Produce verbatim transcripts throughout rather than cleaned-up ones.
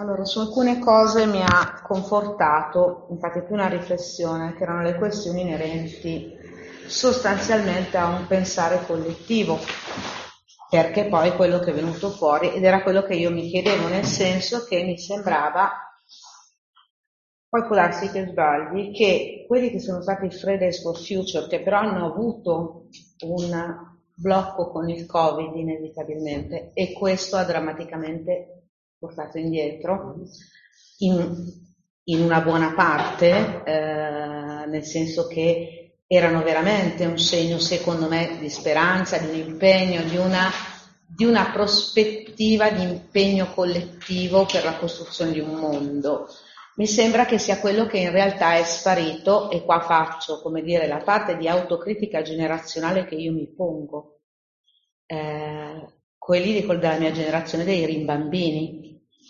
Allora, su alcune cose mi ha confortato, infatti più una riflessione, che erano le questioni inerenti sostanzialmente a un pensare collettivo, perché poi quello che è venuto fuori, ed era quello che io mi chiedevo, nel senso che mi sembrava, poi può darsi che sbagli, che quelli che sono stati i Fridays for Future, che però hanno avuto un blocco con il Covid inevitabilmente, e questo ha drammaticamente portato indietro in, in una buona parte, eh, nel senso che erano veramente un segno, secondo me, di speranza, di un impegno, di una, di una prospettiva di impegno collettivo per la costruzione di un mondo. Mi sembra che sia quello che in realtà è sparito, e qua faccio, come dire, la parte di autocritica generazionale che io mi pongo. Eh, quelli di, della mia generazione, dei rimbambini,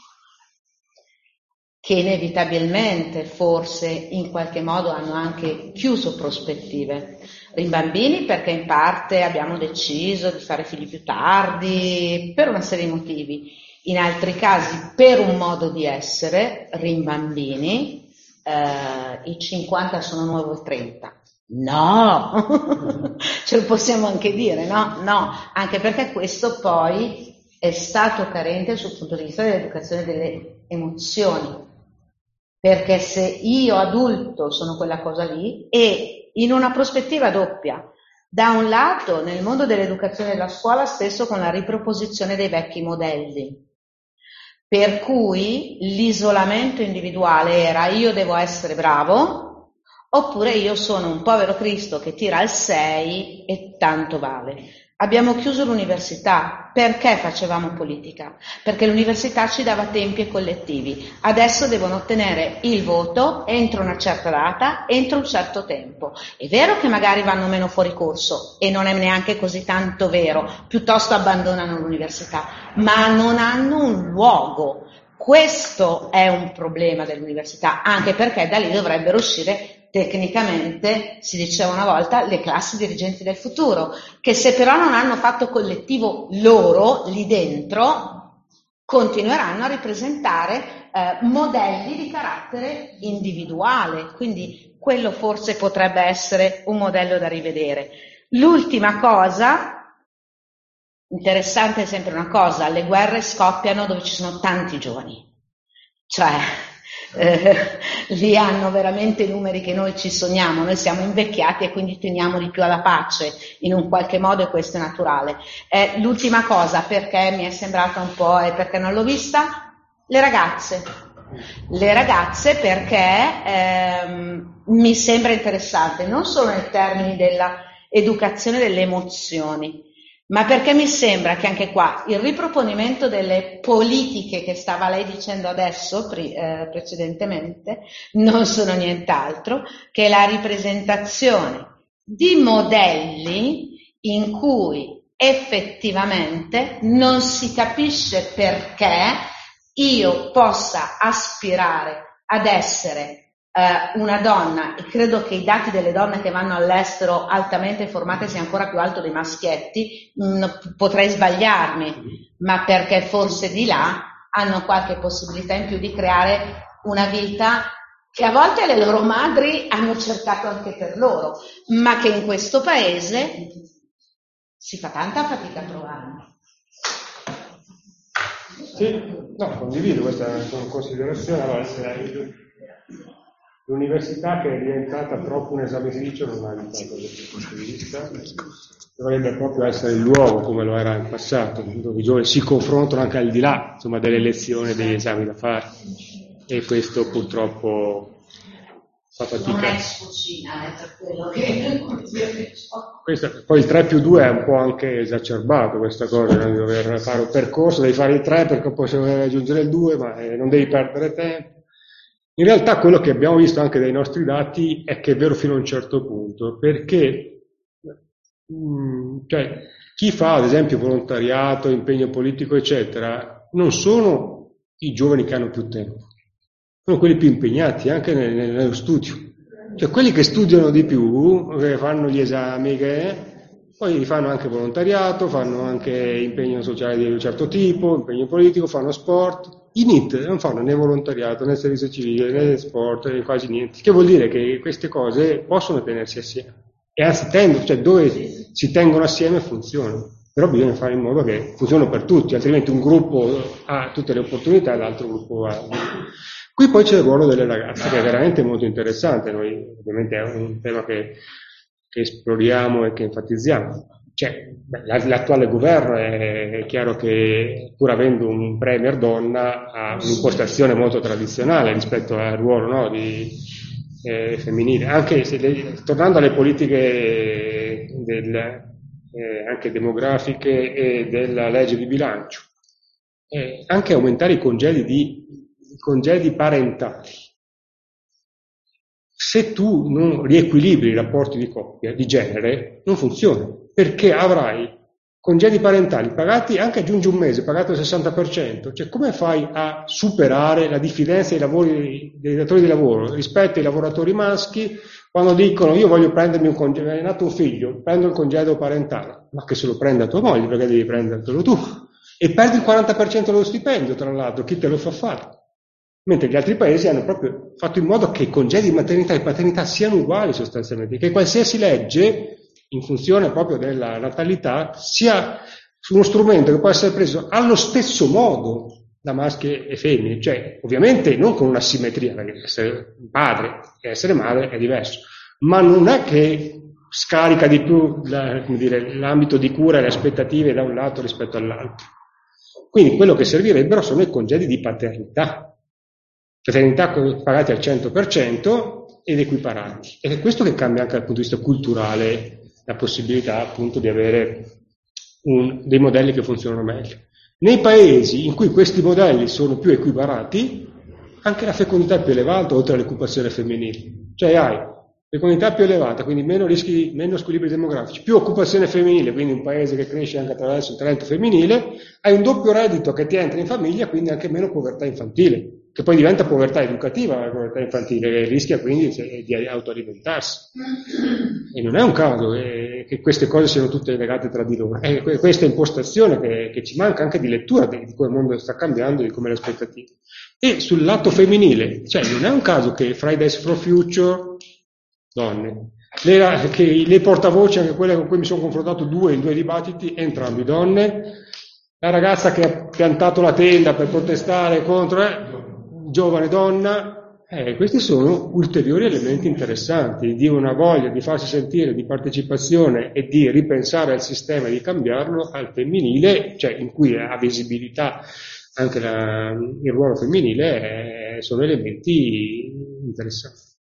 che inevitabilmente forse in qualche modo hanno anche chiuso prospettive. Rimbambini perché in parte abbiamo deciso di fare figli più tardi, per una serie di motivi, in altri casi per un modo di essere, rimbambini, eh, i cinquanta sono nuovo il trenta. No, ce lo possiamo anche dire, no? No, anche perché questo poi è stato carente sul punto di vista dell'educazione delle emozioni, perché se io adulto sono quella cosa lì, e in una prospettiva doppia, da un lato nel mondo dell'educazione della scuola spesso con la riproposizione dei vecchi modelli, per cui l'isolamento individuale era io devo essere bravo, oppure io sono un povero Cristo che tira al sei e tanto vale. Abbiamo chiuso l'università. Perché facevamo politica? Perché l'università ci dava tempi e collettivi. Adesso devono ottenere il voto entro una certa data, entro un certo tempo. È vero che magari vanno meno fuori corso, e non è neanche così tanto vero, piuttosto abbandonano l'università, ma non hanno un luogo. Questo è un problema dell'università, anche perché da lì dovrebbero uscire tecnicamente, si diceva una volta, le classi dirigenti del futuro, che se però non hanno fatto collettivo loro, lì dentro, continueranno a ripresentare eh, modelli di carattere individuale, quindi quello forse potrebbe essere un modello da rivedere. L'ultima cosa, interessante è sempre una cosa, le guerre scoppiano dove ci sono tanti giovani, cioè Eh, lì hanno veramente i numeri che noi ci sogniamo, noi siamo invecchiati e quindi teniamo di più alla pace in un qualche modo, e questo è naturale. Eh, l'ultima cosa, perché mi è sembrata un po' e perché non l'ho vista, le ragazze. Le ragazze perché ehm, mi sembra interessante, non solo nei termini della educazione delle emozioni, ma perché mi sembra che anche qua il riproponimento delle politiche che stava lei dicendo adesso, pre- eh, precedentemente, non sono nient'altro che la ripresentazione di modelli in cui effettivamente non si capisce perché io possa aspirare ad essere Uh, una donna, e credo che i dati delle donne che vanno all'estero altamente formate sia ancora più alto dei maschietti, mh, potrei sbagliarmi, ma perché forse di là hanno qualche possibilità in più di creare una vita che a volte le loro madri hanno cercato anche per loro, ma che in questo paese si fa tanta fatica a trovare. Sì, no, condivido questa considerazione. Allora, l'università che è diventata troppo un esamificio non ha aiutato da questo punto di vista, dovrebbe proprio essere il luogo come lo era in passato, dove i giovani si confrontano anche al di là, insomma, delle lezioni e degli esami da fare, e questo purtroppo fa fatica. Non è sfucina, è per quello che Questo, poi il tre più due è un po' anche esacerbato, questa cosa, no? Di dover fare un percorso, devi fare il tre perché poi devi raggiungere il due, ma eh, non devi perdere tempo. In realtà quello che abbiamo visto anche dai nostri dati è che è vero fino a un certo punto, perché mh, cioè, chi fa ad esempio volontariato, impegno politico eccetera, non sono i giovani che hanno più tempo, sono quelli più impegnati anche nel, nello studio, cioè quelli che studiano di più, che fanno gli esami, che poi fanno anche volontariato, fanno anche impegno sociale di un certo tipo, impegno politico, fanno sport. i N I T non fanno né volontariato, né servizio civile, né sport, né quasi niente, che vuol dire che queste cose possono tenersi assieme, e anzi tendono, cioè dove si tengono assieme funzionano, però bisogna fare in modo che funzionino per tutti, altrimenti un gruppo ha tutte le opportunità e l'altro gruppo ha... Qui poi c'è il ruolo delle ragazze, che è veramente molto interessante, noi ovviamente è un tema che, che esploriamo e che enfatizziamo. Cioè, l'attuale governo è, è chiaro che, pur avendo un premier donna, ha un'impostazione molto tradizionale rispetto al ruolo, no, di, eh, femminile, anche se le, tornando alle politiche del, eh, anche demografiche e della legge di bilancio, eh, anche aumentare i congedi, di, i congedi parentali. Se tu non riequilibri i rapporti di coppia, di genere, non funziona, perché avrai congedi parentali pagati, anche aggiungi un mese, pagato al sessanta per cento, cioè come fai a superare la diffidenza dei, lavori, dei datori di lavoro rispetto ai lavoratori maschi quando dicono io voglio prendermi un congedo, è nato un figlio, prendo il congedo parentale, ma che se lo prenda tua moglie, perché devi prendertelo tu, e perdi il quaranta per cento dello stipendio, tra l'altro, chi te lo fa fare? Mentre gli altri paesi hanno proprio fatto in modo che i congedi di maternità e paternità siano uguali sostanzialmente, che qualsiasi legge, in funzione proprio della natalità, sia uno strumento che può essere preso allo stesso modo da maschi e femmine, cioè ovviamente non con una simmetria, perché essere padre e essere madre è diverso, ma non è che scarica di più la, come dire, l'ambito di cura e le aspettative da un lato rispetto all'altro. Quindi quello che servirebbero sono i congedi di paternità, paternità pagati al cento per cento ed equiparati. Ed è questo che cambia anche dal punto di vista culturale la possibilità appunto di avere un, dei modelli che funzionano meglio. Nei paesi in cui questi modelli sono più equiparati, anche la fecondità è più elevata oltre all'occupazione femminile. Cioè hai fecondità più elevata, quindi meno rischi, meno squilibri demografici, più occupazione femminile, quindi un paese che cresce anche attraverso il talento femminile, hai un doppio reddito che ti entra in famiglia, quindi anche meno povertà infantile, che poi diventa povertà educativa, la povertà infantile, che rischia quindi di autoalimentarsi. E non è un caso eh, che queste cose siano tutte legate tra di loro. È questa impostazione che, che ci manca anche di lettura di, di come il mondo sta cambiando, di come le aspettative. E sul lato femminile, cioè non è un caso che Fridays for Future, donne, le, che le portavoce, anche quelle con cui mi sono confrontato due in due dibattiti, entrambi donne, la ragazza che ha piantato la tenda per protestare contro, eh, giovane donna, eh, questi sono ulteriori elementi interessanti di una voglia di farsi sentire, di partecipazione e di ripensare al sistema e di cambiarlo al femminile, cioè in cui ha visibilità anche la, il ruolo femminile, eh, sono elementi interessanti.